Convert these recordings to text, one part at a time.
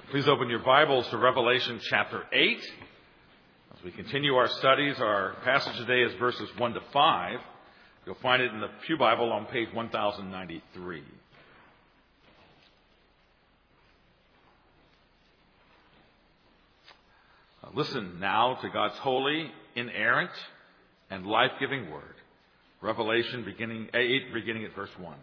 Please open your Bibles to Revelation chapter 8. As we continue our studies, our passage today is verses 1 to 5. You'll find it in the Pew Bible on page 1093. Listen now to God's holy, inerrant, and life-giving word. Revelation 8, beginning at verse 1.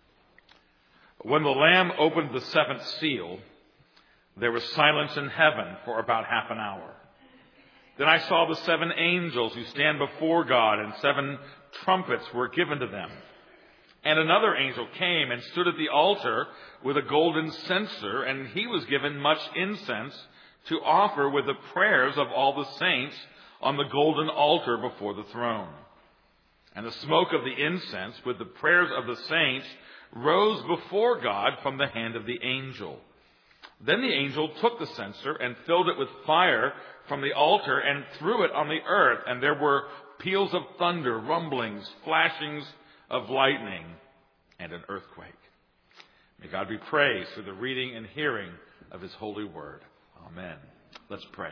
When the Lamb opened the seventh seal, there was silence in heaven for about half an hour. Then I saw the seven angels who stand before God, and seven trumpets were given to them. And another angel came and stood at the altar with a golden censer, and he was given much incense to offer with the prayers of all the saints on the golden altar before the throne. And the smoke of the incense with the prayers of the saints rose before God from the hand of the angel. Then the angel took the censer and filled it with fire from the altar and threw it on the earth. And there were peals of thunder, rumblings, flashings of lightning, and an earthquake. May God be praised for the reading and hearing of His holy word. Amen. Let's pray.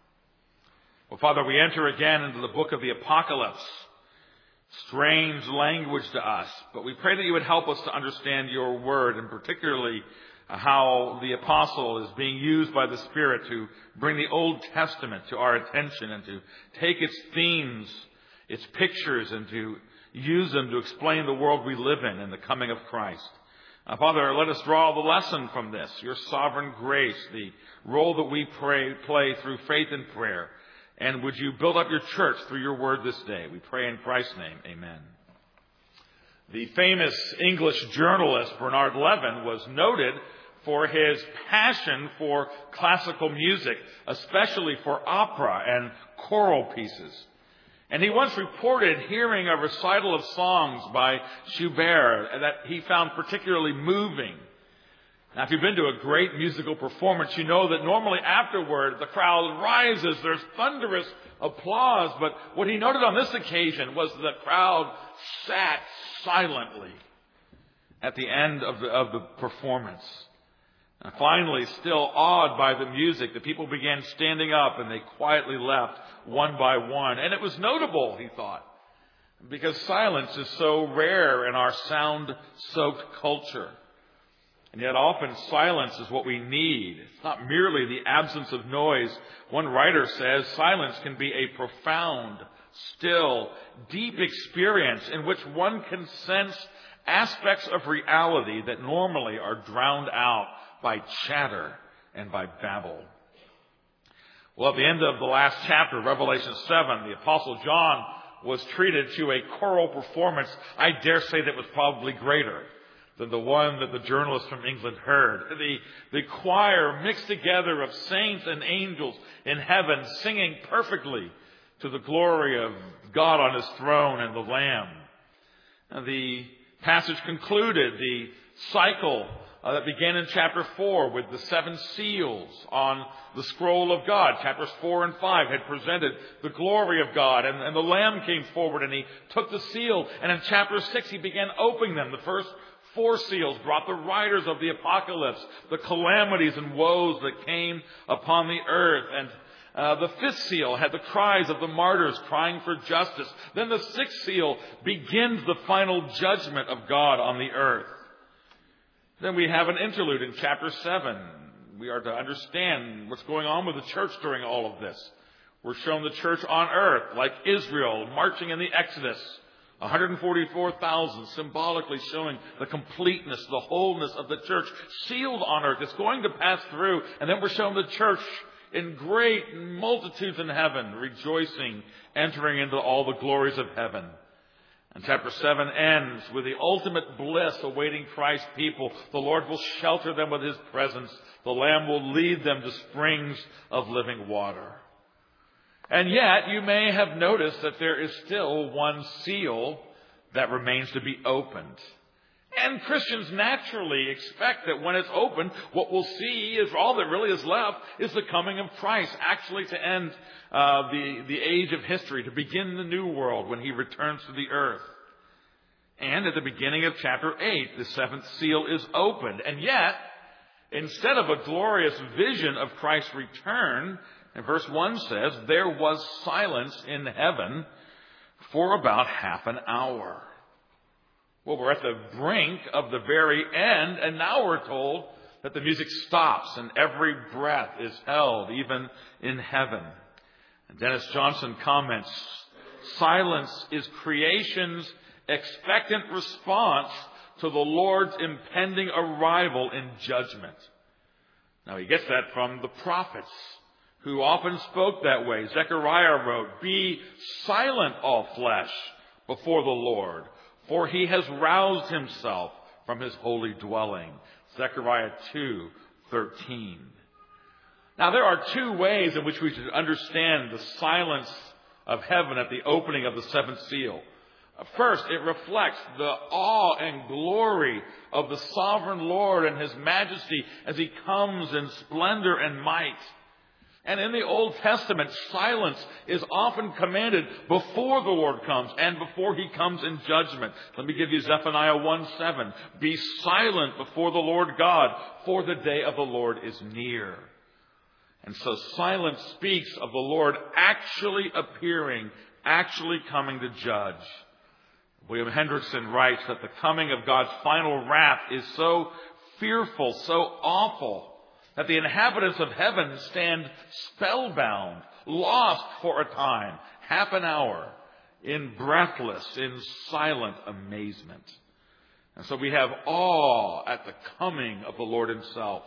Well, Father, we enter again into the book of the Apocalypse. Strange language to us, but we pray that you would help us to understand your word, and particularly how the apostle is being used by the Spirit to bring the Old Testament to our attention and to take its themes, its pictures, and to use them to explain the world we live in and the coming of Christ. Father, let us draw the lesson from this, your sovereign grace, the role that we play through faith and prayer. And would you build up your church through your word this day? We pray in Christ's name. Amen. The famous English journalist Bernard Levin was noted for his passion for classical music, especially for opera and choral pieces. And he once reported hearing a recital of songs by Schubert that he found particularly moving. Now, if you've been to a great musical performance, you know that normally afterward the crowd rises, there's thunderous applause. But what he noted on this occasion was the crowd sat silently at the end of the performance. And finally, still awed by the music, the people began standing up and they quietly left one by one. And it was notable, he thought, because silence is so rare in our sound-soaked culture. And yet often silence is what we need. It's not merely the absence of noise. One writer says silence can be a profound, still, deep experience in which one can sense aspects of reality that normally are drowned out by chatter and by babble. Well, at the end of the last chapter, Revelation 7, the Apostle John was treated to a choral performance. I dare say that was probably greater than the one that the journalist from England heard. The choir mixed together of saints and angels in heaven singing perfectly to the glory of God on His throne and the Lamb. And the passage concluded the cycle that began in chapter 4 with the seven seals on the scroll of God. Chapters 4 and 5 had presented the glory of God, and the Lamb came forward and He took the seal. And in chapter 6 He began opening them. The first 4 seals brought the riders of the apocalypse, the calamities and woes that came upon the earth. And the 5th seal had the cries of the martyrs crying for justice. Then the 6th seal begins the final judgment of God on the earth. Then we have an interlude in chapter 7. We are to understand what's going on with the church during all of this. We're shown the church on earth, like Israel, marching in the Exodus. 144,000, symbolically showing the completeness, the wholeness of the church, sealed on earth. It's going to pass through. And then we're shown the church in great multitudes in heaven, rejoicing, entering into all the glories of heaven. And chapter 7 ends with the ultimate bliss awaiting Christ's people. The Lord will shelter them with His presence. The Lamb will lead them to springs of living water. And yet, you may have noticed that there is still one seal that remains to be opened. And Christians naturally expect that when it's opened, what we'll see is all that really is left is the coming of Christ, actually to end the age of history, to begin the new world when He returns to the earth. And at the beginning of chapter 8, the 7th seal is opened. And yet, Instead of a glorious vision of Christ's return, and verse 1 says, there was silence in heaven for about half an hour. Well, we're at the brink of the very end, and now we're told that the music stops and every breath is held, even in heaven. And Dennis Johnson comments, silence is creation's expectant response to the Lord's impending arrival in judgment. Now, he gets that from the prophets, who often spoke that way. Zechariah wrote, be silent, all flesh, before the Lord, for he has roused himself from his holy dwelling. Zechariah 2:13. Now, there are two ways in which we should understand the silence of heaven at the opening of the seventh seal. First, it reflects the awe and glory of the sovereign Lord and his majesty as he comes in splendor and might. And in the Old Testament, silence is often commanded before the Lord comes and before he comes in judgment. Let me give you Zephaniah 1:7. Be silent before the Lord God, for the day of the Lord is near. And so silence speaks of the Lord actually appearing, actually coming to judge. William Hendrickson writes that the coming of God's final wrath is so fearful, so awful, that the inhabitants of heaven stand spellbound, lost for a time, half an hour, in breathless, in silent amazement. And so we have awe at the coming of the Lord himself.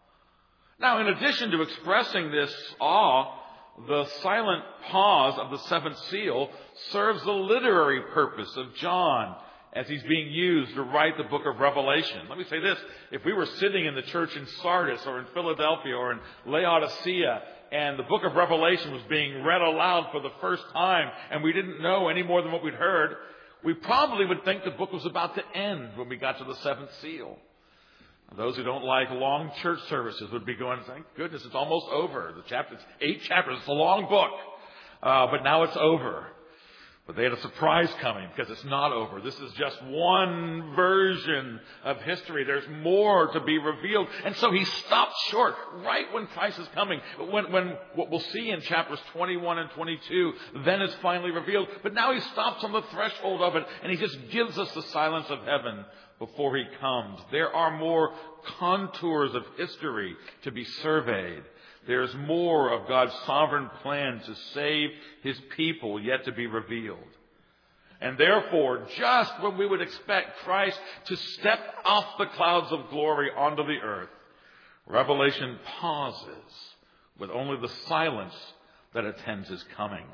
Now, in addition to expressing this awe, the silent pause of the seventh seal serves the literary purpose of John as he's being used to write the book of Revelation. Let me say this. If we were sitting in the church in Sardis or in Philadelphia or in Laodicea and the book of Revelation was being read aloud for the first time and we didn't know any more than what we'd heard, we probably would think the book was about to end when we got to the seventh seal. Those who don't like long church services would be going, thank goodness, it's almost over. It's 8 chapters. It's a long book. But now it's over. But they had a surprise coming because it's not over. This is just one version of history. There's more to be revealed. And so he stopped short right when Christ is coming. When what we'll see in chapters 21 and 22, then it's finally revealed. But now he stops on the threshold of it and he just gives us the silence of heaven before he comes. There are more contours of history to be surveyed. There's more of God's sovereign plan to save his people yet to be revealed. And therefore, just when we would expect Christ to step off the clouds of glory onto the earth, Revelation pauses with only the silence that attends his coming.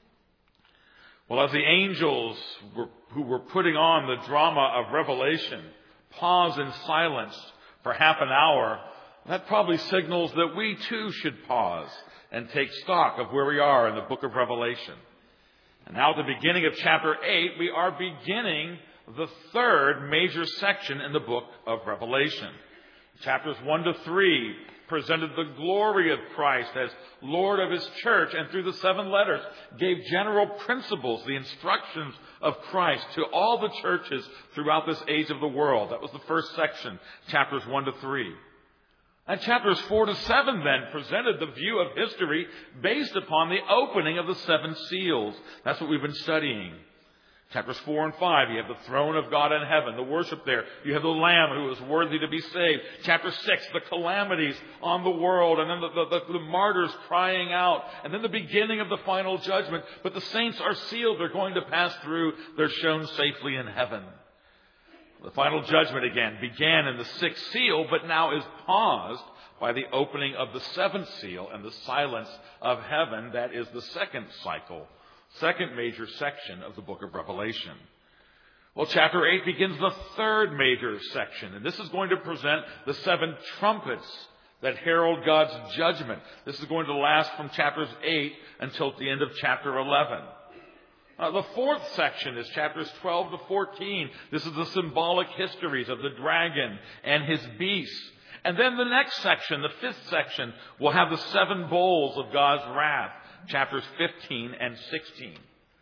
Well, as the angels who were putting on the drama of Revelation pause in silence for half an hour, that probably signals that we too should pause and take stock of where we are in the book of Revelation. And now at the beginning of chapter 8, we are beginning the third major section in the book of Revelation. Chapters 1 to 3 presented the glory of Christ as Lord of his church, and through the 7 letters gave general principles, the instructions of Christ to all the churches throughout this age of the world. That was the first section, chapters 1 to 3. And chapters 4 to 7 then presented the view of history based upon the opening of the 7 seals. That's what we've been studying. Chapters 4 and 5, you have the throne of God in heaven, the worship there. You have the Lamb who is worthy to be saved. Chapter 6, the calamities on the world, and then the martyrs crying out, and then the beginning of the final judgment. But the saints are sealed. They're going to pass through. They're shown safely in heaven. The final judgment again began in the 6th seal, but now is paused by the opening of the 7th seal and the silence of heaven. That is the second cycle. Second major section of the book of Revelation. Well, chapter 8 begins the third major section, and this is going to present the 7 trumpets that herald God's judgment. This is going to last from chapters 8 until the end of chapter 11. The fourth section is chapters 12 to 14. This is the symbolic histories of the dragon and his beast. And then the next section, the 5th section, will have the 7 bowls of God's wrath. Chapters 15 and 16.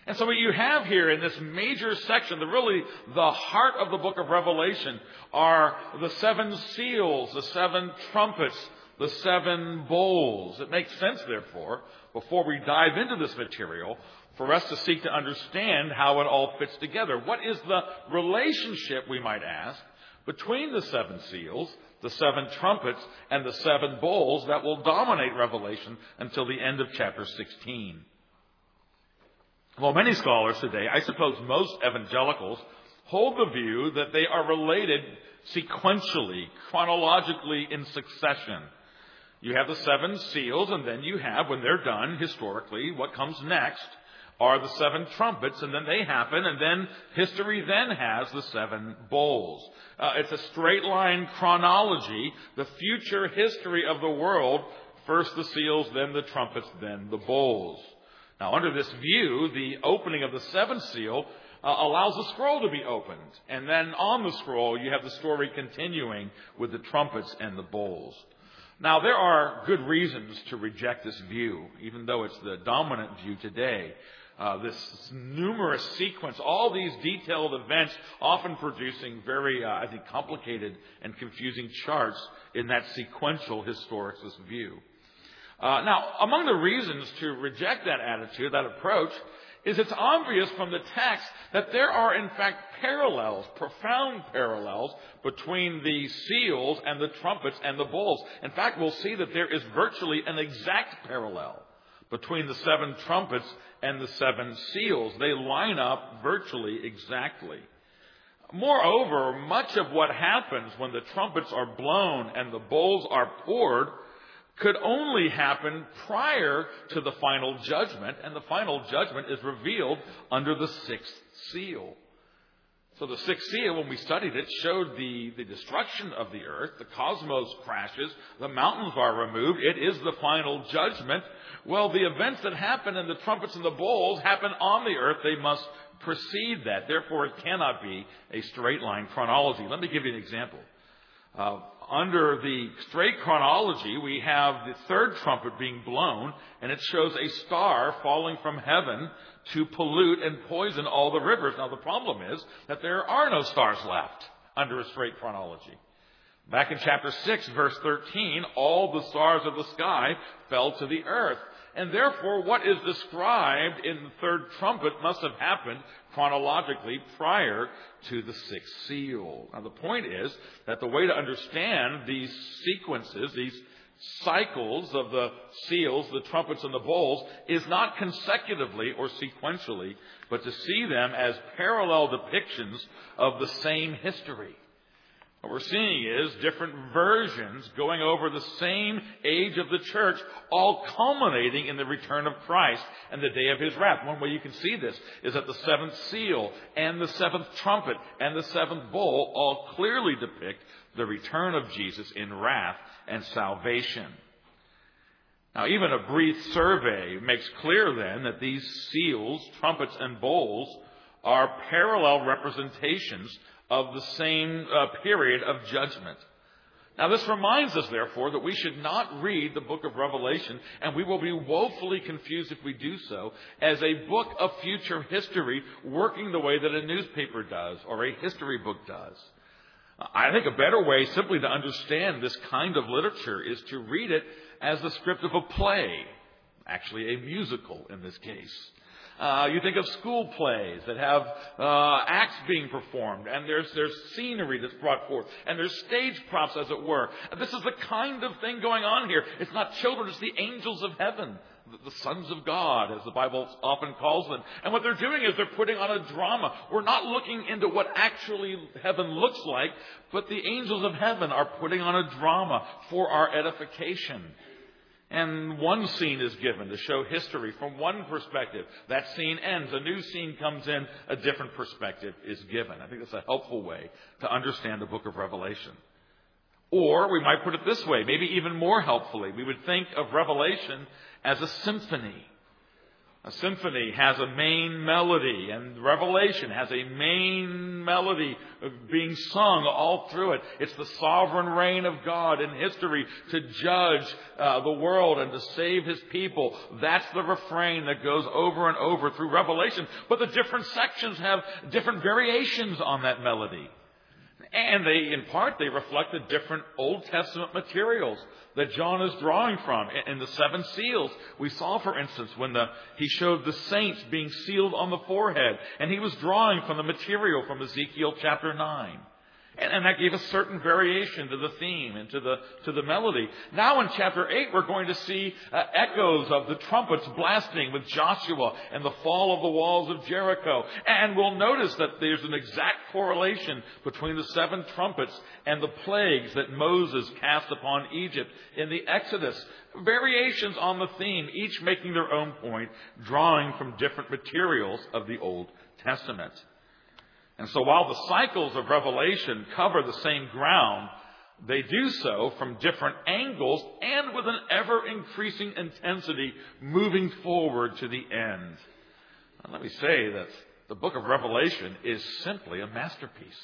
And so what you have here in this major section, the heart of the book of Revelation, are the 7 seals, the 7 trumpets, the 7 bowls. It makes sense, therefore, before we dive into this material, for us to seek to understand how it all fits together. What is the relationship, we might ask, between the 7 seals, the 7 trumpets, and the 7 bowls that will dominate Revelation until the end of chapter 16? Well, many scholars today, I suppose most evangelicals, hold the view that they are related sequentially, chronologically in succession. You have the 7 seals, and then you have, when they're done, historically, what comes next are the 7 trumpets, and then they happen, and then history then has the 7 bowls. It's a straight line chronology, the future history of the world, first the seals, then the trumpets, then the bowls. Now, under this view, the opening of the 7th seal allows the scroll to be opened. And then on the scroll, you have the story continuing with the trumpets and the bowls. Now, there are good reasons to reject this view, even though it's the dominant view today. This numerous sequence, all these detailed events, often producing very, complicated and confusing charts in that sequential historicist view. Now, among the reasons to reject that attitude, that approach, is it's obvious from the text that there are, in fact, parallels, profound parallels, between the seals and the trumpets and the bowls. In fact, we'll see that there is virtually an exact parallel between the 7 trumpets and the 7 seals. They line up virtually exactly. Moreover, much of what happens when the trumpets are blown and the bowls are poured could only happen prior to the final judgment, and the final judgment is revealed under the 6th seal. So the 6th seal, when we studied it, showed the destruction of the earth. The cosmos crashes. The mountains are removed. It is the final judgment. Well, the events that happen in the trumpets and the bowls happen on the earth. They must precede that. Therefore, it cannot be a straight line chronology. Let me give you an example. Under the straight chronology, we have the 3rd trumpet being blown, and it shows a star falling from heaven to pollute and poison all the rivers. Now, the problem is that there are no stars left under a straight chronology. Back in chapter 6, verse 13, all the stars of the sky fell to the earth. And therefore, what is described in the 3rd trumpet must have happened chronologically prior to the 6th seal. Now, the point is that the way to understand these sequences, these cycles of the seals, the trumpets, and the bowls, is not consecutively or sequentially, but to see them as parallel depictions of the same history. What we're seeing is different versions going over the same age of the church, all culminating in the return of Christ and the day of his wrath. One way you can see this is that the 7th seal and the 7th trumpet and the 7th bowl all clearly depict the return of Jesus in wrath and salvation. Now, even a brief survey makes clear then that these seals, trumpets, and bowls are parallel representations of the same period of judgment. Now, this reminds us, therefore, that we should not read the book of Revelation, and we will be woefully confused if we do so, as a book of future history working the way that a newspaper does or a history book does. I think a better way simply to understand this kind of literature is to read it as the script of a play, actually a musical in this case. You think of school plays that have acts being performed, and there's scenery that's brought forth, and there's stage props, as it were. And this is the kind of thing going on here. It's not children, it's the angels of heaven, the sons of God, as the Bible often calls them. And what they're doing is they're putting on a drama. We're not looking into what actually heaven looks like, but the angels of heaven are putting on a drama for our edification. And one scene is given to show history from one perspective. That scene ends. A new scene comes in. A different perspective is given. I think that's a helpful way to understand the book of Revelation. Or we might put it this way, maybe even more helpfully. We would think of Revelation as a symphony. A symphony has a main melody, and Revelation has a main melody being sung all through it. It's the sovereign reign of God in history to judge the world and to save His people. That's the refrain that goes over and over through Revelation. But the different sections have different variations on that melody. And in part, they reflect the different Old Testament materials that John is drawing from. In the seven seals, we saw, for instance, when he showed the saints being sealed on the forehead, and he was drawing from the material from Ezekiel chapter 9. And that gave a certain variation to the theme and to the melody. Now in chapter 8, we're going to see echoes of the trumpets blasting with Joshua and the fall of the walls of Jericho. And we'll notice that there's an exact correlation between the seven trumpets and the plagues that Moses cast upon Egypt in the Exodus. Variations on the theme, each making their own point, drawing from different materials of the Old Testament. And so while the cycles of Revelation cover the same ground, they do so from different angles and with an ever-increasing intensity moving forward to the end. And let me say that the book of Revelation is simply a masterpiece.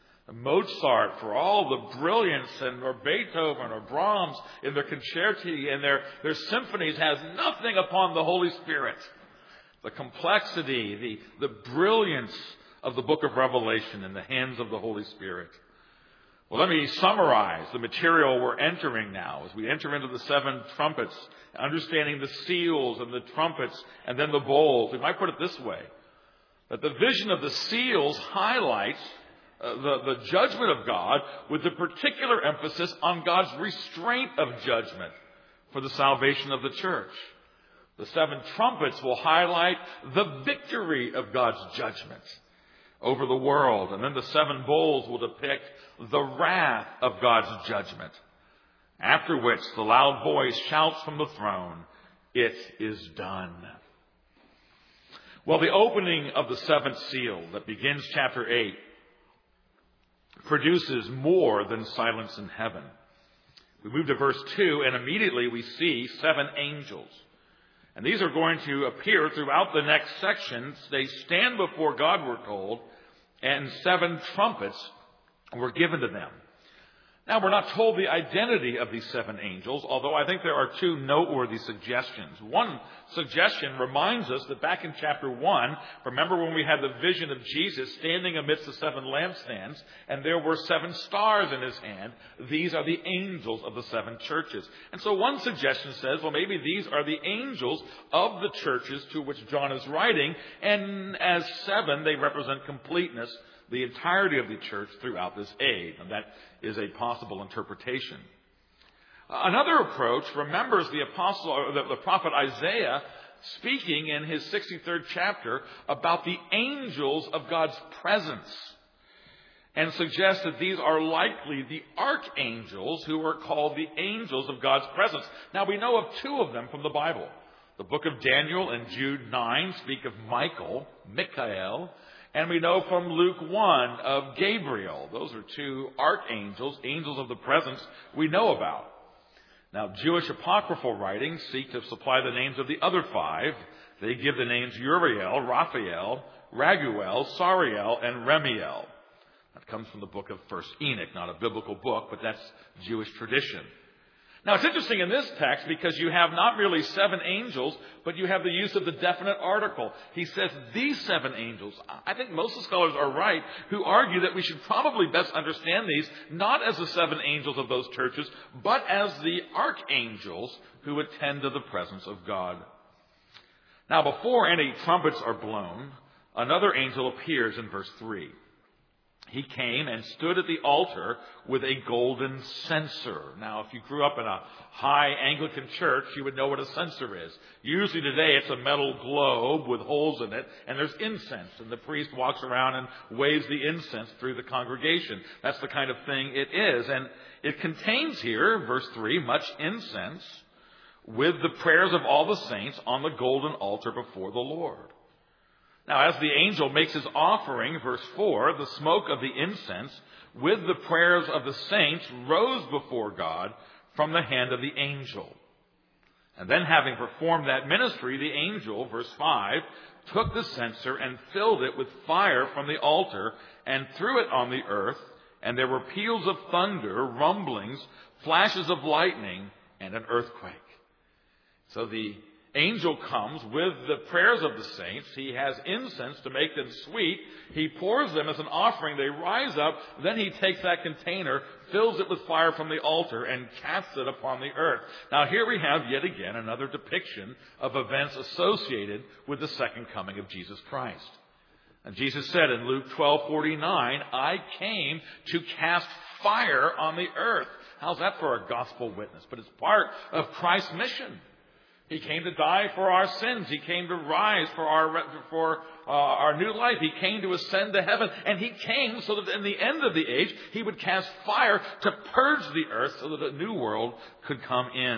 Mozart, for all the brilliance, or Beethoven or Brahms in their concerti and their symphonies, has nothing upon the Holy Spirit. The complexity, the brilliance of the book of Revelation in the hands of the Holy Spirit. Well, let me summarize the material we're entering now as we enter into the seven trumpets, understanding the seals and the trumpets and then the bowls. We might put it this way, that the vision of the seals highlights the judgment of God with the particular emphasis on God's restraint of judgment for the salvation of the church. The seven trumpets will highlight the victory of God's judgment over the world. And then the seven bowls will depict the wrath of God's judgment. After which the loud voice shouts from the throne, "It is done." Well, the opening of the seventh seal that begins chapter 8 produces more than silence in heaven. We move to verse 2, and immediately we see seven angels. And these are going to appear throughout the next sections. They stand before God, we're told, and seven trumpets were given to them. Now, we're not told the identity of these seven angels, although I think there are two noteworthy suggestions. One suggestion reminds us that back in chapter 1, remember when we had the vision of Jesus standing amidst the seven lampstands, and there were seven stars in his hand. These are the angels of the seven churches. And so one suggestion says, well, maybe these are the angels of the churches to which John is writing, and as seven, they represent completeness, the entirety of the church throughout this age. And that is a possible interpretation. Another approach remembers the prophet Isaiah speaking in his 63rd chapter about the angels of God's presence, and suggests that these are likely the archangels who are called the angels of God's presence. Now, we know of two of them from the Bible. The book of Daniel and Jude 9 speak of Michael, and we know from Luke 1 of Gabriel. Those are two archangels, angels of the presence we know about. Now, Jewish apocryphal writings seek to supply the names of the other five. They give the names Uriel, Raphael, Raguel, Sariel, and Remiel. That comes from the book of 1 Enoch, not a biblical book, but that's Jewish tradition. Now, it's interesting in this text because you have not merely seven angels, but you have the use of the definite article. He says these seven angels. I think most of the scholars are right who argue that we should probably best understand these not as the seven angels of those churches, but as the archangels who attend to the presence of God. Now, before any trumpets are blown, another angel appears in verse 3. He came and stood at the altar with a golden censer. Now, if you grew up in a high Anglican church, you would know what a censer is. Usually today it's a metal globe with holes in it, and there's incense, and the priest walks around and waves the incense through the congregation. That's the kind of thing it is. And it contains here, verse 3, much incense with the prayers of all the saints on the golden altar before the Lord. Now, as the angel makes his offering, verse 4, the smoke of the incense with the prayers of the saints rose before God from the hand of the angel. And then having performed that ministry, the angel, verse 5, took the censer and filled it with fire from the altar and threw it on the earth, and there were peals of thunder, rumblings, flashes of lightning, and an earthquake. So the angel comes with the prayers of the saints. He has incense to make them sweet. He pours them as an offering. They rise up. Then he takes that container, fills it with fire from the altar, and casts it upon the earth. Now here we have yet again another depiction of events associated with the second coming of Jesus Christ. And Jesus said in Luke 12:49, I came to cast fire on the earth. How's that for a gospel witness? But it's part of Christ's mission. He came to die for our sins. He came to rise for our new life. He came to ascend to heaven. And he came so that in the end of the age, he would cast fire to purge the earth so that a new world could come in.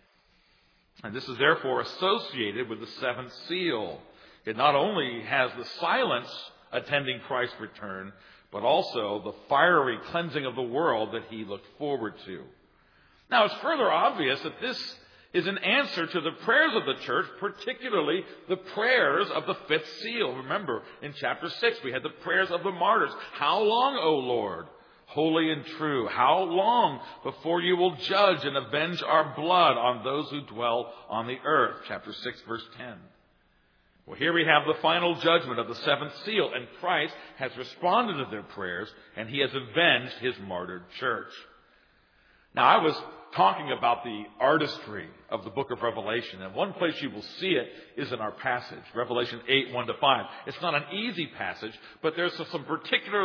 And this is therefore associated with the seventh seal. It not only has the silence attending Christ's return, but also the fiery cleansing of the world that he looked forward to. Now, it's further obvious that this is an answer to the prayers of the church, particularly the prayers of the fifth seal. Remember, in chapter 6, we had the prayers of the martyrs. How long, O Lord, holy and true? How long before you will judge and avenge our blood on those who dwell on the earth? Chapter 6, verse 10. Well, here we have the final judgment of the seventh seal, and Christ has responded to their prayers, and he has avenged his martyred church. Now, I was talking about the artistry of the book of Revelation, and one place you will see it is in our passage, Revelation 8, 1-5. It's not an easy passage, but there's some particular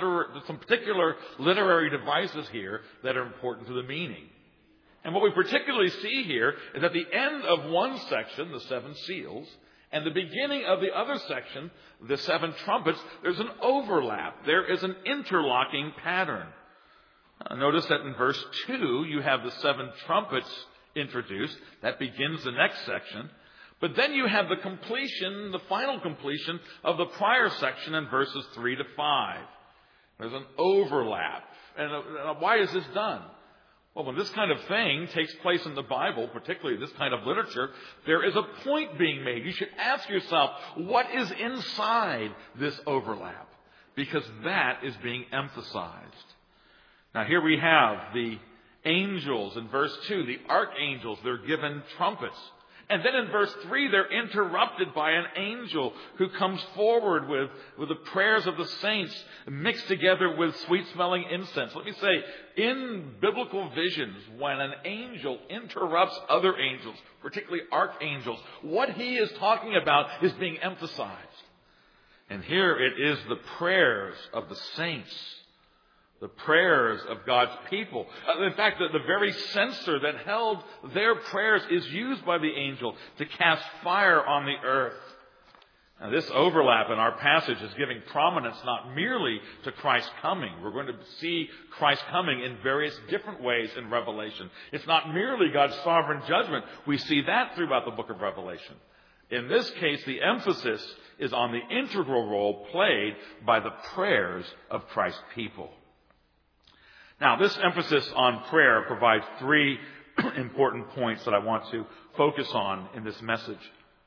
literary devices here that are important to the meaning. And what we particularly see here is at the end of one section, the seven seals, and the beginning of the other section, the seven trumpets, there's an overlap. There is an interlocking pattern. Notice that in verse 2, you have the seven trumpets introduced. That begins the next section. But then you have the completion, the final completion of the prior section in verses 3-5. There's an overlap. And why is this done? Well, when this kind of thing takes place in the Bible, particularly this kind of literature, there is a point being made. You should ask yourself, what is inside this overlap? Because that is being emphasized. Now, here we have the angels in verse 2, the archangels, they're given trumpets. And then in verse 3, they're interrupted by an angel who comes forward with the prayers of the saints mixed together with sweet-smelling incense. Let me say, in biblical visions, when an angel interrupts other angels, particularly archangels, what he is talking about is being emphasized. And here it is the prayers of the saints, the prayers of God's people. In fact, the very censer that held their prayers is used by the angel to cast fire on the earth. Now, this overlap in our passage is giving prominence not merely to Christ's coming. We're going to see Christ coming in various different ways in Revelation. It's not merely God's sovereign judgment. We see that throughout the book of Revelation. In this case, the emphasis is on the integral role played by the prayers of Christ's people. Now, this emphasis on prayer provides three important points that I want to focus on in this message.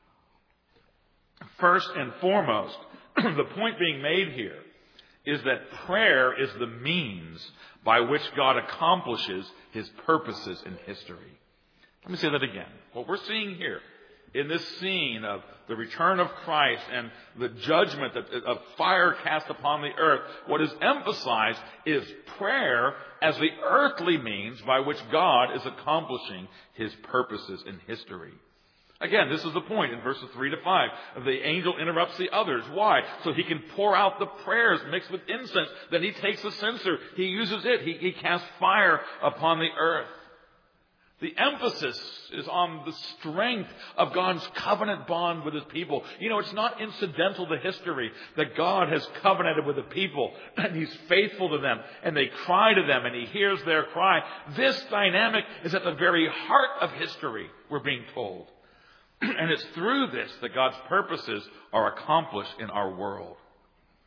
First and foremost, the point being made here is that prayer is the means by which God accomplishes his purposes in history. Let me say that again. What we're seeing here in this scene of the return of Christ and the judgment of fire cast upon the earth, what is emphasized is prayer as the earthly means by which God is accomplishing his purposes in history. Again, this is the point in verses 3-5. The angel interrupts the others. Why? So he can pour out the prayers mixed with incense. Then he takes the censer. He uses it. He casts fire upon the earth. The emphasis is on the strength of God's covenant bond with his people. You know, it's not incidental to history that God has covenanted with the people and he's faithful to them and they cry to them and he hears their cry. This dynamic is at the very heart of history, we're being told. And it's through this that God's purposes are accomplished in our world.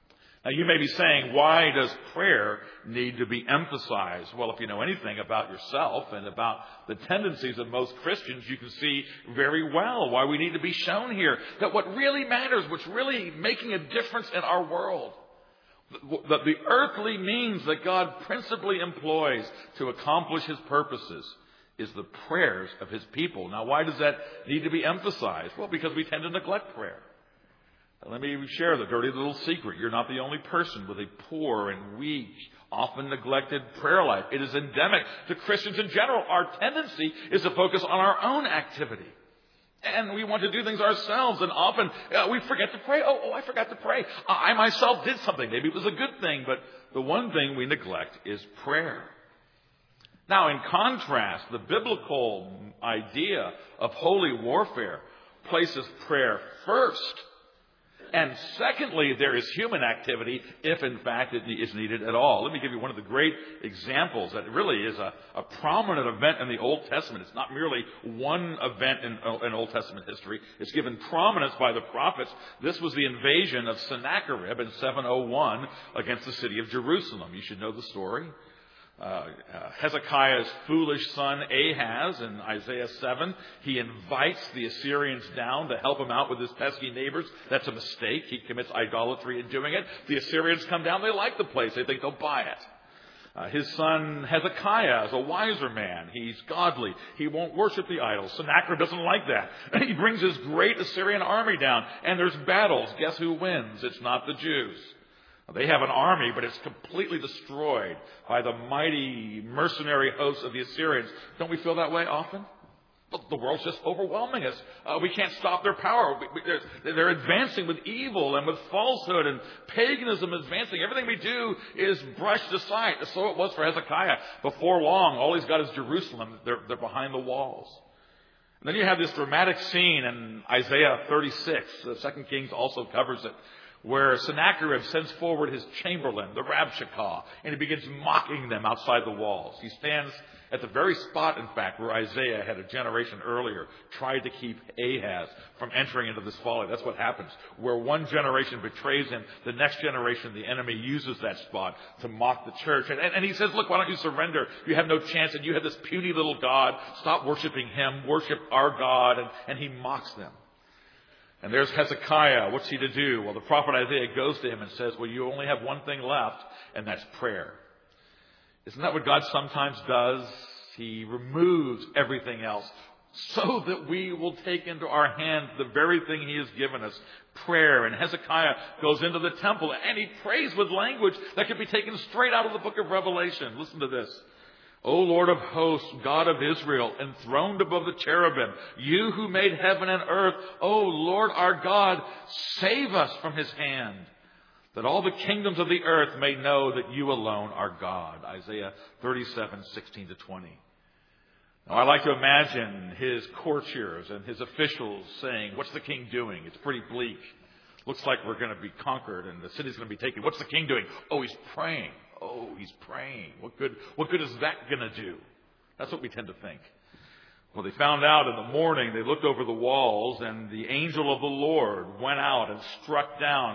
Now, you may be saying, why does prayer need to be emphasized? Well, if you know anything about yourself and about the tendencies of most Christians, you can see very well why we need to be shown here that what really matters, what's really making a difference in our world, that the earthly means that God principally employs to accomplish his purposes is the prayers of his people. Now, why does that need to be emphasized? Well, because we tend to neglect prayer. Let me share the dirty little secret. You're not the only person with a poor and weak, often neglected prayer life. It is endemic to Christians in general. Our tendency is to focus on our own activity. And we want to do things ourselves. And often we forget to pray. I forgot to pray. I myself did something. Maybe it was a good thing. But the one thing we neglect is prayer. Now, in contrast, the biblical idea of holy warfare places prayer first. And secondly, there is human activity if, in fact, it is needed at all. Let me give you one of the great examples that really is a prominent event in the Old Testament. It's not merely one event in Old Testament history. It's given prominence by the prophets. This was the invasion of Sennacherib in 701 against the city of Jerusalem. You should know the story. Hezekiah's foolish son Ahaz in Isaiah 7, he invites the Assyrians down to help him out with his pesky neighbors. That's a mistake. He commits idolatry in doing it. The Assyrians come down. They like the place. They think they'll buy it. His son Hezekiah is a wiser man. He's godly. He won't worship the idols. Sennacherib doesn't like that. He brings his great Assyrian army down, and there's battles. Guess who wins? It's not the Jews. They have an army, but it's completely destroyed by the mighty mercenary hosts of the Assyrians. Don't we feel that way often? The world's just overwhelming us. We can't stop their power. They're advancing with evil and with falsehood, and paganism is advancing. Everything we do is brushed aside. So it was for Hezekiah. Before long, all he's got is Jerusalem. They're behind the walls. And then you have this dramatic scene in Isaiah 36. 2 Kings also covers it, where Sennacherib sends forward his chamberlain, the Rabshakeh, and he begins mocking them outside the walls. He stands at the very spot, in fact, where Isaiah had a generation earlier tried to keep Ahaz from entering into this folly. That's what happens. Where one generation betrays him, the next generation, the enemy, uses that spot to mock the church. And he says, look, why don't you surrender? You have no chance, and you have this puny little God. Stop worshiping him. Worship our God. And he mocks them. And there's Hezekiah. What's he to do? Well, the prophet Isaiah goes to him and says, well, you only have one thing left, and that's prayer. Isn't that what God sometimes does? He removes everything else so that we will take into our hands the very thing he has given us, prayer. And Hezekiah goes into the temple and he prays with language that can be taken straight out of the book of Revelation. Listen to this. O Lord of hosts, God of Israel, enthroned above the cherubim, you who made heaven and earth, O Lord our God, save us from his hand, that all the kingdoms of the earth may know that you alone are God. Isaiah 37:16-20. Now, I like to imagine his courtiers and his officials saying, what's the king doing? It's pretty bleak. Looks like we're going to be conquered and the city's going to be taken. What's the king doing? Oh, he's praying. Oh, he's praying. What good is that going to do? That's what we tend to think. Well, they found out in the morning, they looked over the walls, and the angel of the Lord went out and struck down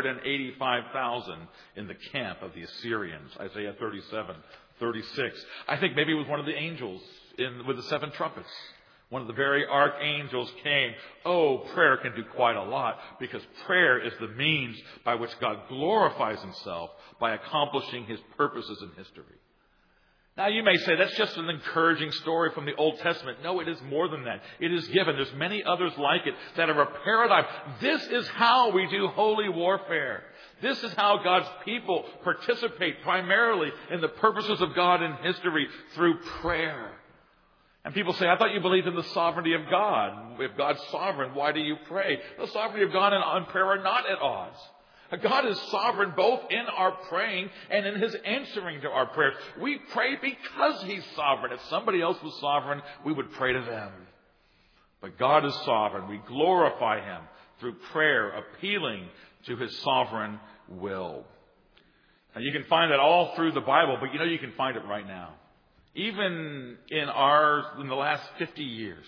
185,000 in the camp of the Assyrians. Isaiah 37:36. I think maybe it was one of the angels with the 7 trumpets. One of the very archangels came. Oh, prayer can do quite a lot, because prayer is the means by which God glorifies himself by accomplishing his purposes in history. Now, you may say, that's just an encouraging story from the Old Testament. No, it is more than that. It is given. There's many others like it that are a paradigm. This is how we do holy warfare. This is how God's people participate primarily in the purposes of God in history through prayer. And people say, I thought you believed in the sovereignty of God. If God's sovereign, why do you pray? The sovereignty of God and prayer are not at odds. God is sovereign both in our praying and in his answering to our prayers. We pray because he's sovereign. If somebody else was sovereign, we would pray to them. But God is sovereign. We glorify him through prayer, appealing to his sovereign will. Now, you can find that all through the Bible, but you can find it right now. Even in the last 50 years,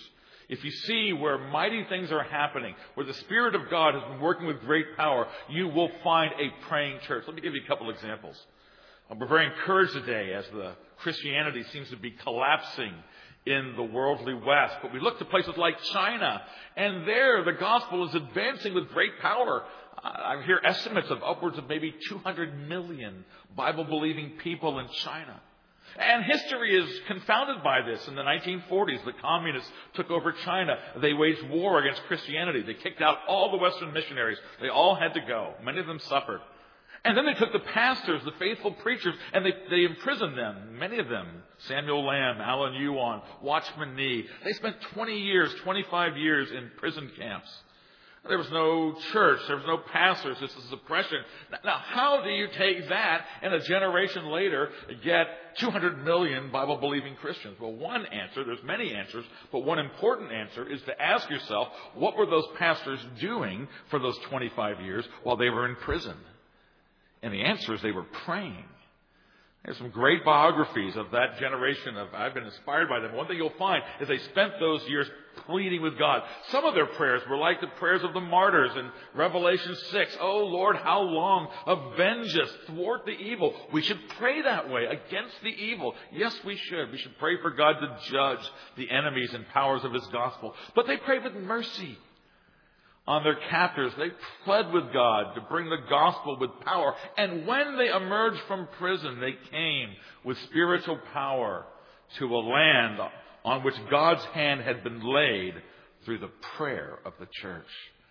if you see where mighty things are happening, where the Spirit of God has been working with great power, you will find a praying church. Let me give you a couple examples. We're very encouraged today as the Christianity seems to be collapsing in the worldly West. But we look to places like China, and there the gospel is advancing with great power. I hear estimates of upwards of maybe 200 million Bible-believing people in China. And history is confounded by this. In the 1940s, the communists took over China. They waged war against Christianity. They kicked out all the Western missionaries. They all had to go. Many of them suffered. And then they took the pastors, the faithful preachers, and they imprisoned them. Many of them, Samuel Lamb, Alan Yuan, Watchman Nee. They spent 20 years, 25 years in prison camps. There was no church. There was no pastors. This is oppression. Now, how do you take that and a generation later get 200 million Bible-believing Christians? Well, one answer, there's many answers, but one important answer is to ask yourself, what were those pastors doing for those 25 years while they were in prison? And the answer is they were praying. There's some great biographies of that generation. I've been inspired by them. One thing you'll find is they spent those years pleading with God. Some of their prayers were like the prayers of the martyrs in Revelation 6. Oh Lord, how long? Avenge us, thwart the evil. We should pray that way, against the evil. Yes, we should. We should pray for God to judge the enemies and powers of His gospel. But they prayed with mercy on their captors. They pled with God to bring the gospel with power. And when they emerged from prison, they came with spiritual power to a land on which God's hand had been laid through the prayer of the church.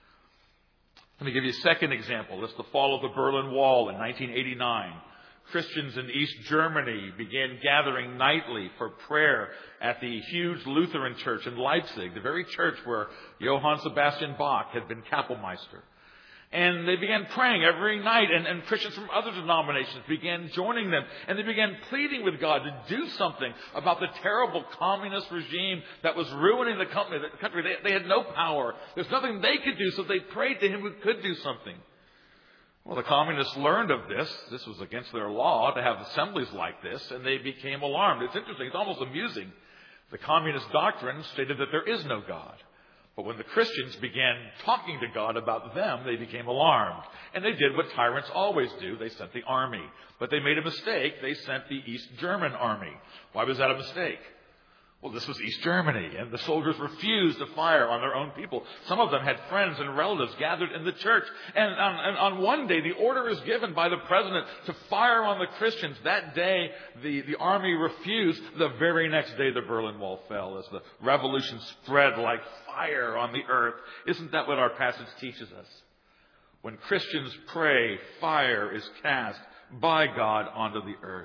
Let me give you a second example. It's the fall of the Berlin Wall in 1989. Christians in East Germany began gathering nightly for prayer at the huge Lutheran church in Leipzig, the very church where Johann Sebastian Bach had been Kapellmeister. And they began praying every night, and Christians from other denominations began joining them, and they began pleading with God to do something about the terrible communist regime that was ruining the country. They had no power. There's nothing they could do, so they prayed to Him who could do something. Well, the communists learned of this. This was against their law to have assemblies like this, and they became alarmed. It's interesting. It's almost amusing. The communist doctrine stated that there is no God. But when the Christians began talking to God about them, they became alarmed. And they did what tyrants always do. They sent the army. But they made a mistake. They sent the East German army. Why was that a mistake? Well, this was East Germany, and the soldiers refused to fire on their own people. Some of them had friends and relatives gathered in the church. And on one day, the order is given by the president to fire on the Christians. That day, the army refused. The very next day, the Berlin Wall fell as the revolution spread like fire on the earth. Isn't that what our passage teaches us? When Christians pray, fire is cast by God onto the earth.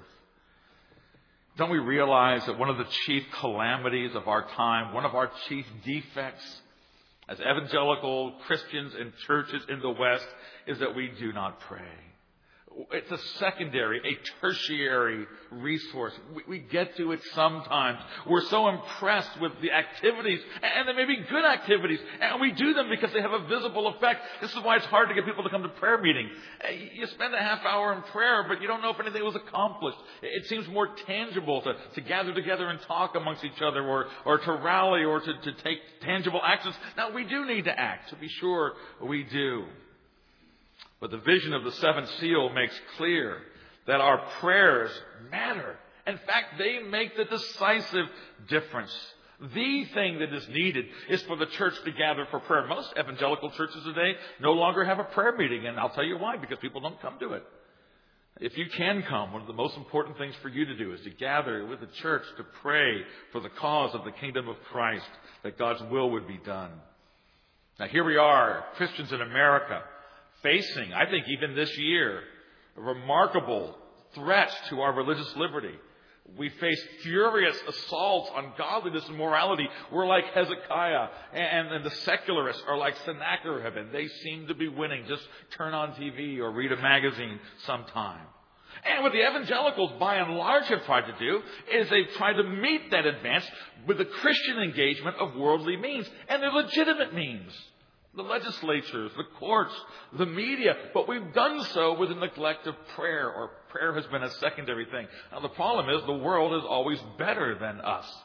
Don't we realize that one of the chief calamities of our time, one of our chief defects as evangelical Christians and churches in the West is that we do not pray? It's a secondary, a tertiary resource. We get to it sometimes. We're so impressed with the activities, and they may be good activities, and we do them because they have a visible effect. This is why it's hard to get people to come to prayer meeting. You spend a half hour in prayer, but you don't know if anything was accomplished. It seems more tangible to gather together and talk amongst each other, or to rally, or to take tangible actions. Now, we do need to act, to be sure we do. But the vision of the seventh seal makes clear that our prayers matter. In fact, they make the decisive difference. The thing that is needed is for the church to gather for prayer. Most evangelical churches today no longer have a prayer meeting, and I'll tell you why, because people don't come to it. If you can come, one of the most important things for you to do is to gather with the church to pray for the cause of the kingdom of Christ, that God's will would be done. Now, here we are, Christians in America, facing, I think even this year, remarkable threats to our religious liberty. We face furious assaults on godliness and morality. We're like Hezekiah, and the secularists are like Sennacherib, and they seem to be winning. Just turn on TV or read a magazine sometime. And what the evangelicals, by and large, have tried to do is they've tried to meet that advance with the Christian engagement of worldly means, and they're legitimate means. The legislatures, the courts, the media. But we've done so with a neglect of prayer, or prayer has been a secondary thing. Now, the problem is the world is always better than us.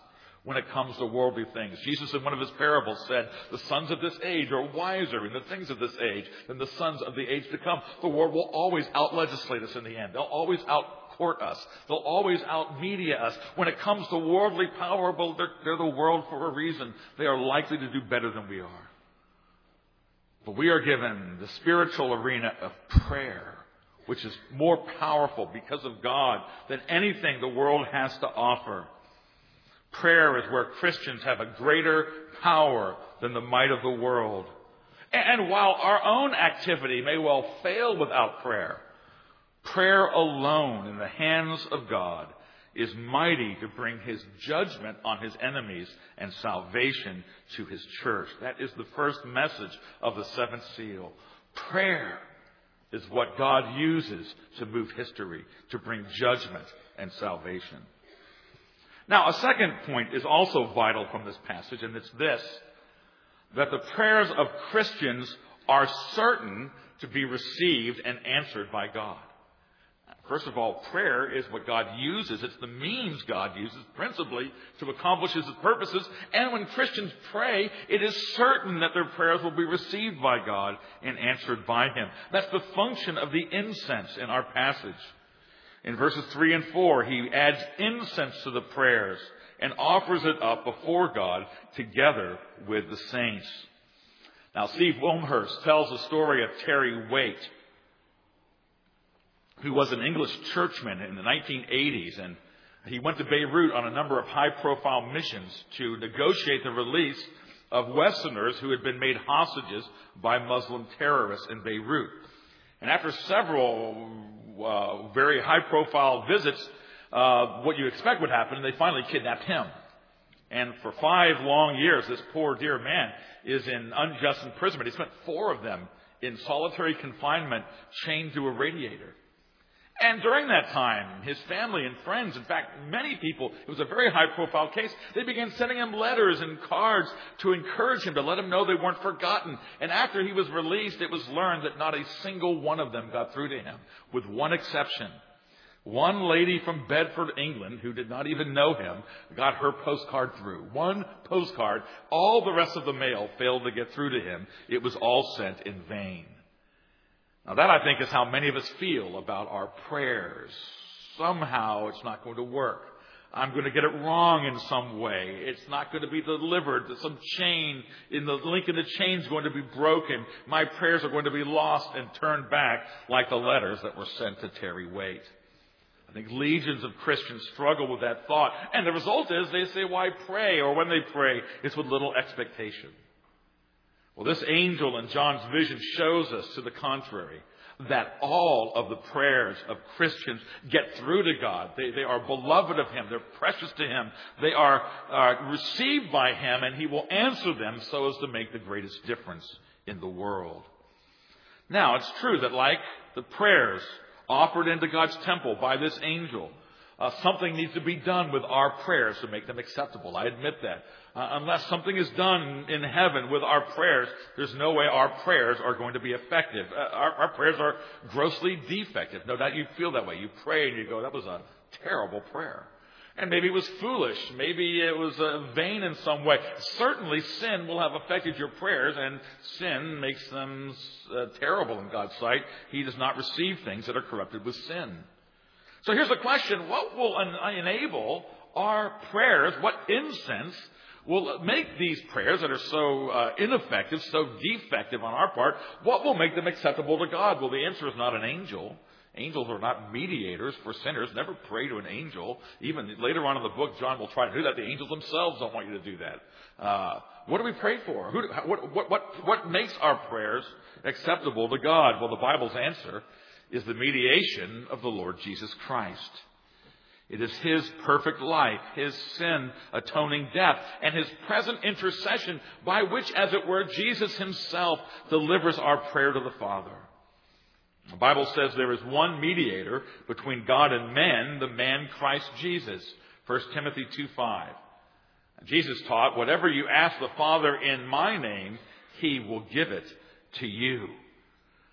when it comes to worldly things. Jesus, in one of his parables, said, the sons of this age are wiser in the things of this age than the sons of the age to come. The world will always out-legislate us in the end. They'll always out-court us. They'll always out-media us. When it comes to worldly power, well, they're the world for a reason. They are likely to do better than we are. But we are given the spiritual arena of prayer, which is more powerful because of God than anything the world has to offer. Prayer is where Christians have a greater power than the might of the world. And while our own activity may well fail without prayer, prayer alone in the hands of God is mighty to bring his judgment on his enemies and salvation to his church. That is the first message of the seventh seal. Prayer is what God uses to move history, to bring judgment and salvation. Now, a second point is also vital from this passage, and it's this, that the prayers of Christians are certain to be received and answered by God. First of all, prayer is what God uses. It's the means God uses principally to accomplish his purposes. And when Christians pray, it is certain that their prayers will be received by God and answered by him. That's the function of the incense in our passage. In verses 3 and 4, he adds incense to the prayers and offers it up before God together with the saints. Now, Steve Wilmhurst tells the story of Terry Waite, who was an English churchman in the 1980s, and he went to Beirut on a number of high-profile missions to negotiate the release of Westerners who had been made hostages by Muslim terrorists in Beirut. And after several very high-profile visits, what you expect would happen, they finally kidnapped him. And for 5 long years, this poor dear man is in unjust imprisonment. He spent 4 of them in solitary confinement, chained to a radiator. And during that time, his family and friends, in fact, many people, it was a very high-profile case, they began sending him letters and cards to encourage him, to let him know they weren't forgotten. And after he was released, it was learned that not a single one of them got through to him, with one exception. One lady from Bedford, England, who did not even know him, got her postcard through. One postcard. All the rest of the mail failed to get through to him. It was all sent in vain. Now that, I think, is how many of us feel about our prayers. Somehow it's not going to work. I'm going to get it wrong in some way. It's not going to be delivered. Some chain in the link in the chain is going to be broken. My prayers are going to be lost and turned back like the letters that were sent to Terry Waite. I think legions of Christians struggle with that thought. And the result is they say, why pray? Or when they pray, it's with little expectation. Well, this angel in John's vision shows us, to the contrary, that all of the prayers of Christians get through to God. They are beloved of him. They're precious to him. They are received by him, and he will answer them so as to make the greatest difference in the world. Now, it's true that like the prayers offered into God's temple by this angel, something needs to be done with our prayers to make them acceptable. I admit that. Unless something is done in heaven with our prayers, there's no way our prayers are going to be effective. Our prayers are grossly defective. No doubt you feel that way. You pray and you go, that was a terrible prayer. And maybe it was foolish. Maybe it was vain in some way. Certainly sin will have affected your prayers, and sin makes them terrible in God's sight. He does not receive things that are corrupted with sin. So here's the question. What will enable our prayers? What incense will make these prayers that are so ineffective, so defective on our part, what will make them acceptable to God? Well, the answer is not an angel. Angels are not mediators for sinners. Never pray to an angel. Even later on in the book, John will try to do that. The angels themselves don't want you to do that. What do we pray for? What makes our prayers acceptable to God? Well, the Bible's answer is the mediation of the Lord Jesus Christ. It is his perfect life, his sin-atoning death, and his present intercession by which, as it were, Jesus himself delivers our prayer to the Father. The Bible says there is one mediator between God and men, the man Christ Jesus. 1 Timothy 2:5. Jesus taught, whatever you ask the Father in my name, he will give it to you.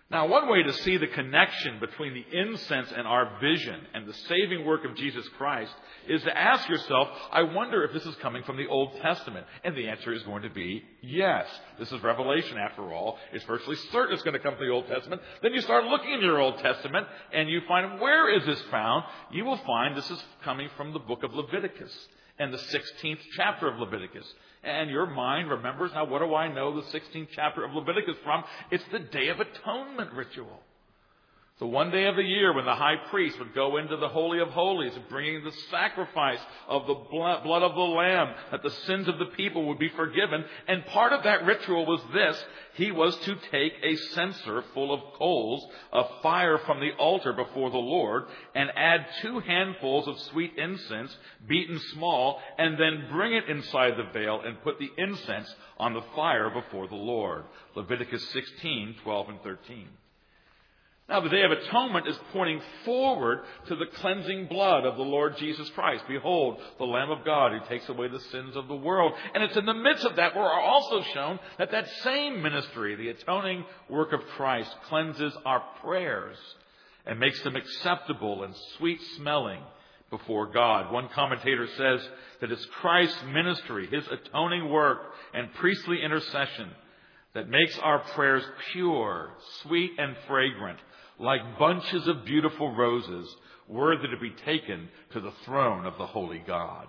Now, one way to see the connection between the incense and our vision and the saving work of Jesus Christ is to ask yourself, I wonder if this is coming from the Old Testament. And the answer is going to be yes. This is Revelation, after all. It's virtually certain it's going to come from the Old Testament. Then you start looking in your Old Testament and you find, where is this found? You will find this is coming from the book of Leviticus and the 16th chapter of Leviticus. And your mind remembers, now what do I know the 16th chapter of Leviticus from? It's the Day of Atonement ritual. So one day of the year when the high priest would go into the Holy of Holies, bringing the sacrifice of the blood of the Lamb, that the sins of the people would be forgiven. And part of that ritual was this. He was to take a censer full of coals of fire from the altar before the Lord and add 2 handfuls of sweet incense, beaten small, and then bring it inside the veil and put the incense on the fire before the Lord. Leviticus 16, 12, and 13. Now, the Day of Atonement is pointing forward to the cleansing blood of the Lord Jesus Christ. Behold, the Lamb of God who takes away the sins of the world. And it's in the midst of that we're also shown that that same ministry, the atoning work of Christ, cleanses our prayers and makes them acceptable and sweet-smelling before God. One commentator says that it's Christ's ministry, his atoning work and priestly intercession that makes our prayers pure, sweet, and fragrant, like bunches of beautiful roses, worthy to be taken to the throne of the holy God.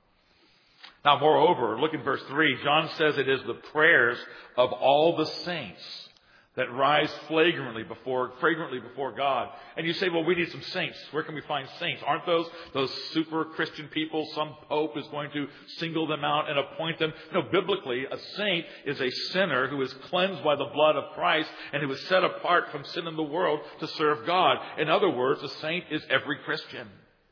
Now, moreover, look at verse 3. John says it is the prayers of all the saints that rise flagrantly before God. And you say, well, we need some saints. Where can we find saints? Aren't those super Christian people? Some pope is going to single them out and appoint them. No, biblically, a saint is a sinner who is cleansed by the blood of Christ and who is set apart from sin in the world to serve God. In other words, a saint is every Christian.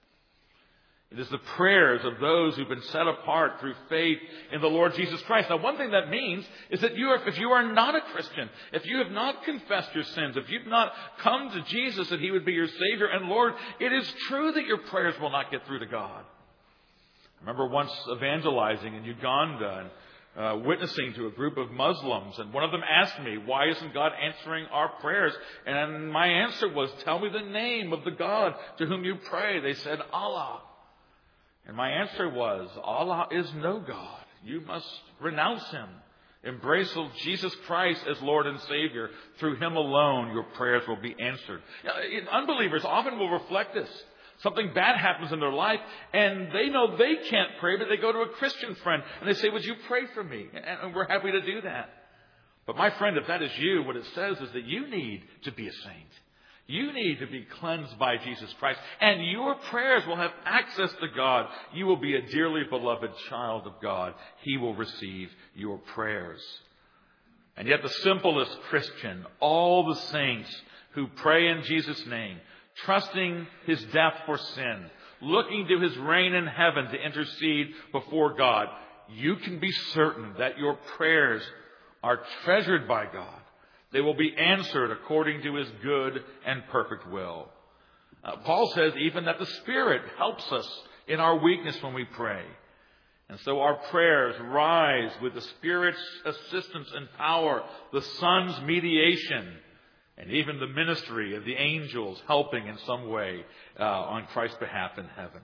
It is the prayers of those who've been set apart through faith in the Lord Jesus Christ. Now, one thing that means is that if you are not a Christian, if you have not confessed your sins, if you've not come to Jesus that he would be your Savior and Lord, it is true that your prayers will not get through to God. I remember once evangelizing in Uganda and witnessing to a group of Muslims, and one of them asked me, why isn't God answering our prayers? And my answer was, tell me the name of the God to whom you pray. They said, Allah. And my answer was, Allah is no God. You must renounce him. Embrace Jesus Christ as Lord and Savior. Through him alone, your prayers will be answered. Unbelievers often will reflect this. Something bad happens in their life, and they know they can't pray, but they go to a Christian friend, and they say, would you pray for me? And we're happy to do that. But my friend, if that is you, what it says is that you need to be a saint. You need to be cleansed by Jesus Christ, and your prayers will have access to God. You will be a dearly beloved child of God. He will receive your prayers. And yet the simplest Christian, all the saints who pray in Jesus' name, trusting his death for sin, looking to his reign in heaven to intercede before God, you can be certain that your prayers are treasured by God. They will be answered according to his good and perfect will. Paul says even that the Spirit helps us in our weakness when we pray. And so our prayers rise with the Spirit's assistance and power, the Son's mediation, and even the ministry of the angels helping in some way on Christ's behalf in heaven.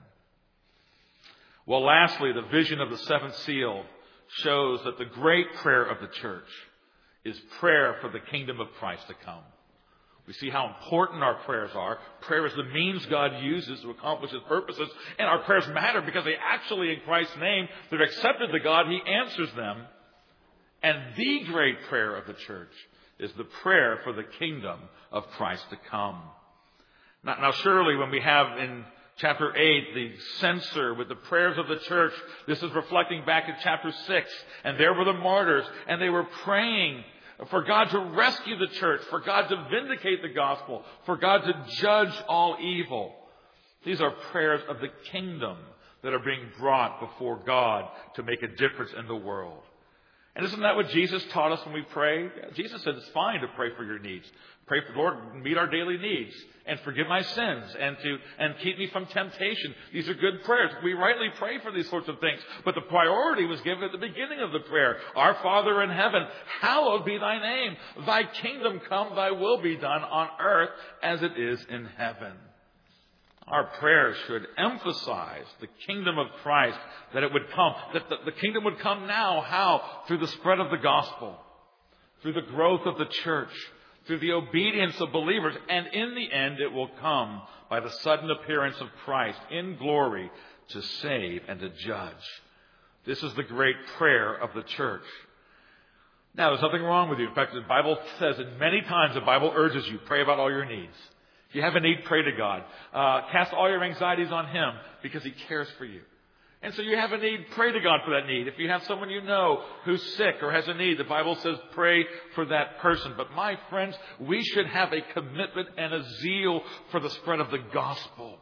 Well, lastly, the vision of the seventh seal shows that the great prayer of the church is prayer for the kingdom of Christ to come. We see how important our prayers are. Prayer is the means God uses to accomplish his purposes. And our prayers matter because they actually, in Christ's name, they're accepted to God. He answers them. And the great prayer of the church is the prayer for the kingdom of Christ to come. Now surely when we have in chapter 8, the censer with the prayers of the church, this is reflecting back in chapter 6. And there were the martyrs, and they were praying for God to rescue the church, for God to vindicate the gospel, for God to judge all evil. These are prayers of the kingdom that are being brought before God to make a difference in the world. And isn't that what Jesus taught us when we pray? Jesus said it's fine to pray for your needs. Pray for, Lord, meet our daily needs and forgive my sins and keep me from temptation. These are good prayers. We rightly pray for these sorts of things. But the priority was given at the beginning of the prayer. Our Father in heaven, hallowed be thy name. Thy kingdom come, thy will be done on earth as it is in heaven. Our prayers should emphasize the kingdom of Christ, that it would come, that the kingdom would come now. How? Through the spread of the gospel, through the growth of the church, through the obedience of believers, and in the end it will come by the sudden appearance of Christ in glory to save and to judge. This is the great prayer of the church. Now, there's nothing wrong with you. In fact, the Bible says, and many times the Bible urges you, pray about all your needs. If you have a need, pray to God. Cast all your anxieties on Him because He cares for you. And so you have a need, pray to God for that need. If you have someone you know who's sick or has a need, the Bible says pray for that person. But my friends, we should have a commitment and a zeal for the spread of the gospel,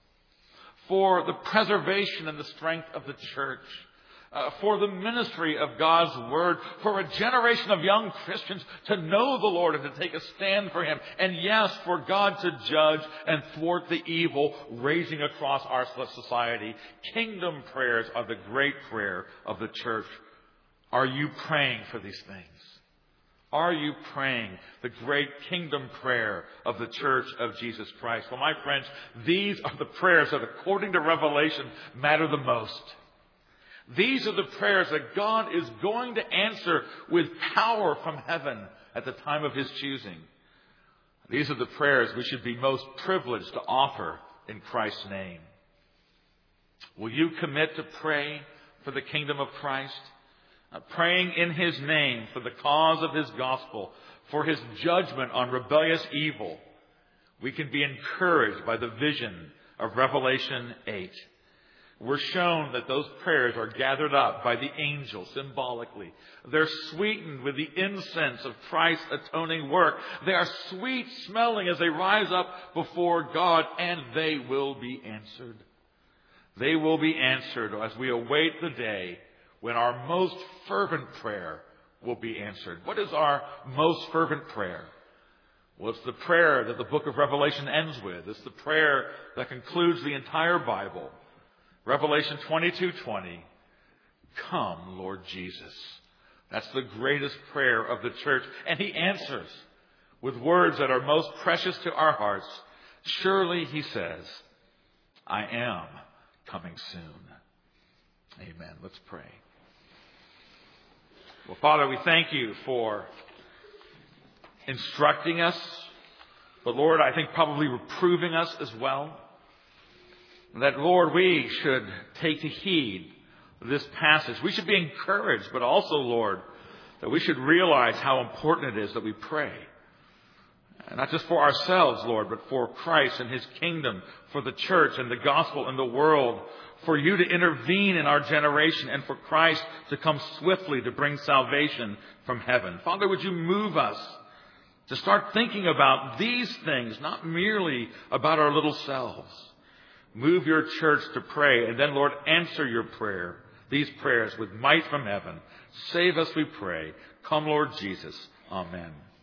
for the preservation and the strength of the church, for the ministry of God's Word, for a generation of young Christians to know the Lord and to take a stand for Him. And yes, for God to judge and thwart the evil raging across our society. Kingdom prayers are the great prayer of the church. Are you praying for these things? Are you praying the great kingdom prayer of the church of Jesus Christ? Well, my friends, these are the prayers that, according to Revelation, matter the most. These are the prayers that God is going to answer with power from heaven at the time of His choosing. These are the prayers we should be most privileged to offer in Christ's name. Will you commit to pray for the kingdom of Christ? Praying in His name for the cause of His gospel, for His judgment on rebellious evil. We can be encouraged by the vision of Revelation 8. We're shown that those prayers are gathered up by the angels symbolically. They're sweetened with the incense of Christ's atoning work. They are sweet smelling as they rise up before God, and they will be answered. They will be answered as we await the day when our most fervent prayer will be answered. What is our most fervent prayer? Well, it's the prayer that the book of Revelation ends with. It's the prayer that concludes the entire Bible. Revelation 22:20, come, Lord Jesus. That's the greatest prayer of the church. And He answers with words that are most precious to our hearts. Surely, He says, I am coming soon. Amen. Let's pray. Well, Father, we thank You for instructing us, but Lord, I think probably reproving us as well. That, Lord, we should take to heed this passage. We should be encouraged, but also, Lord, that we should realize how important it is that we pray. And not just for ourselves, Lord, but for Christ and His kingdom, for the church and the gospel and the world, for You to intervene in our generation and for Christ to come swiftly to bring salvation from heaven. Father, would You move us to start thinking about these things, not merely about our little selves. Move Your church to pray, and then, Lord, answer Your prayer, these prayers with might from heaven. Save us, we pray. Come, Lord Jesus. Amen.